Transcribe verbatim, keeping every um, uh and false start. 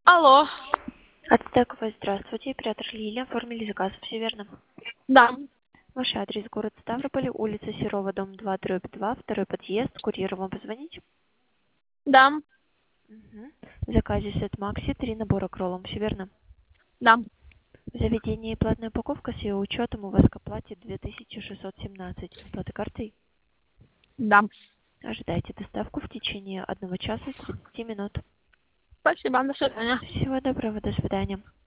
Алло. Ацтековая, здравствуйте. Оператор Лилия. Оформили заказ, все верно? Да. Ваш адрес город Ставрополь, улица Серова, дом два, дробь два, второй подъезд. Курьеру вам позвонить? Да. Угу. В заказе сет Макси, три набора к роллам, все верно? Да. В заведении платная упаковка с ее учетом у вас к оплате две тысячи шестьсот семнадцать. Оплата картой? Да. Ожидайте доставку в течение одного часа тридцати минут. Спасибо. До свидания. Всего доброго, до свидания.